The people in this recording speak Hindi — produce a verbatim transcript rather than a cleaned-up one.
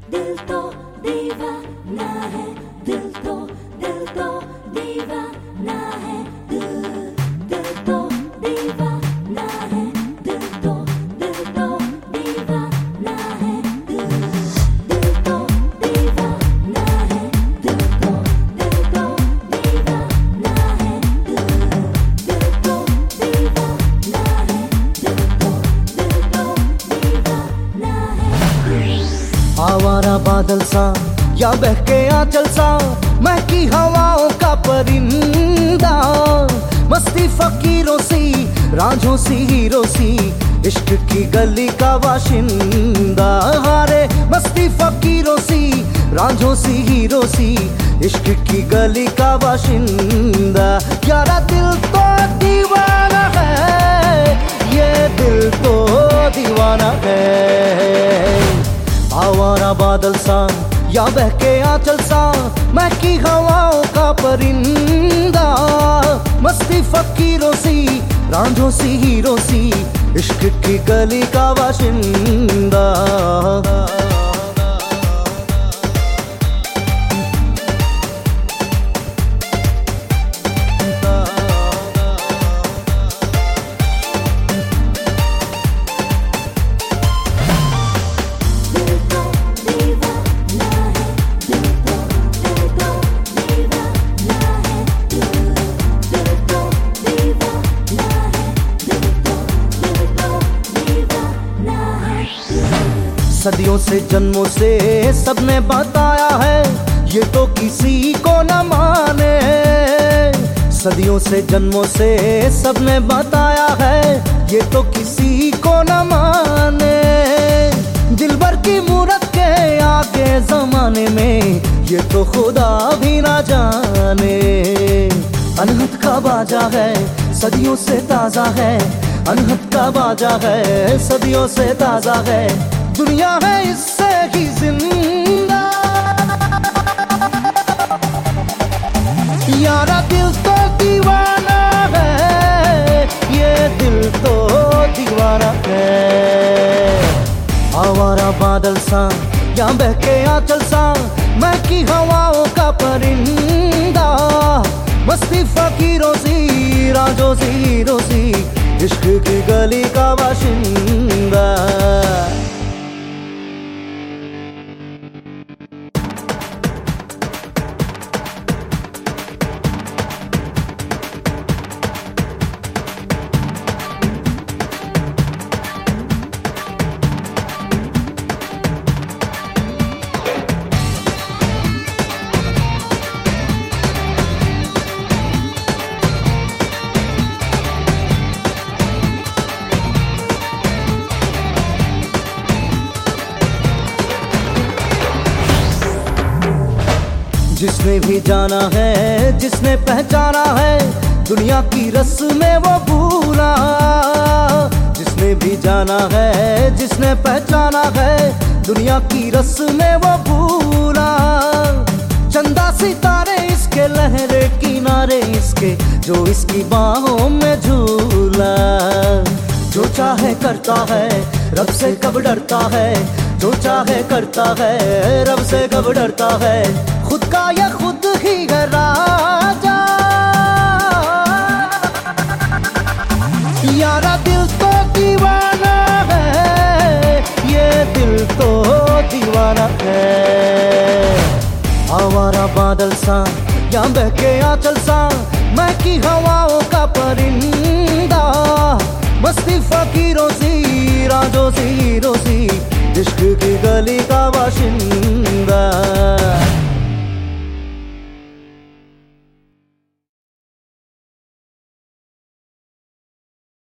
दिल तो दीवाना है, दिल तो दिल तो दीवाना है, दिल दिल तो दीवाना है, दिल तो दिल तो दीवाना है, दिल दिल तो दीवाना है, दिल तो दिल तो दीवाना है, दिल दिल तो दीवाना है, दिल तो दिल तो दीवाना है। आवारा बादल सा या बहके आंचल सा, महकी हवाओं का परिंदा, मस्ती फकीरों सी, रांझों सी, हीरो सी, इश्क की गली का वाशिंदा। हारे मस्ती फकीरों सी, रांझों सी, हीरो सी, इश्क की गली का वाशिंदा। यारा दिल तो दीवाना है, ये दिल तो दीवाना है। आवारा बादल सा या बहके आंचल सा, महकी हवाओं का परिंदा, मस्ती फकीरों सी, रांझों सी, हीरो सी, इश्क की गली का वाशिंदा। सदियों से जन्मों से सबने बताया है, ये तो किसी को न माने। सदियों से जन्मों से सबने बताया है, ये तो किसी को न माने। दिलबर की मूरत के आगे जमाने में, ये तो खुदा भी ना जाने। अनहद का बाजा है, सदियों से ताजा है, अनहद का बाजा है, सदियों से ताजा है। दुनिया है इससे ही जिंदा, यारा दिल तो दीवाना है, ये दिल तो दीवाना है। आवारा बादल सा या बहके आंचल सा, महकी हवाओं का परिंदा, मस्ती फकीरों सी, रांझों सी, हीरो सी, इश्क की गली का वाशिंदा। जिसने भी जाना है, जिसने पहचाना है, दुनिया की रस्में वो भूला। जिसने भी जाना है, जिसने पहचाना है, दुनिया की रस्में वो भूला। चंदा सितारे इसके, लहरे किनारे इसके, जो इसकी बाहों में झूला। जो चाहे करता है, रब से कब डरता है, जो चाहे करता है, रब से कब डरता है। खुद का या खुद ही है राजा, यारा दिल तो दीवाना है, ये दिल तो दीवाना है। आवारा बादल सा या बहके आंचल सा, महकी हवाओं का परिंदा, मस्ती फकीरों सी, रांझों सी, हीरो सी, इश्क की गली का वाशिंदा।